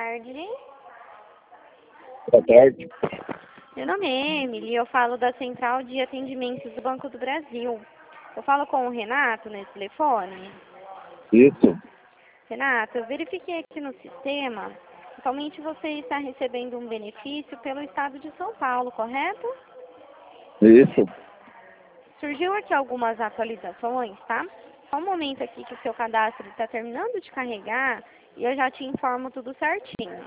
tarde. Boa tarde. Meu nome é Emily, eu falo da Central de Atendimentos do Banco do Brasil. Eu falo com o Renato nesse telefone. Isso. Renato, eu verifiquei aqui no sistema. Atualmente você está recebendo um benefício pelo estado de São Paulo, correto? Isso. Surgiu aqui algumas atualizações, tá? Só um momento aqui que o seu cadastro está terminando de carregar e eu já te informo tudo certinho.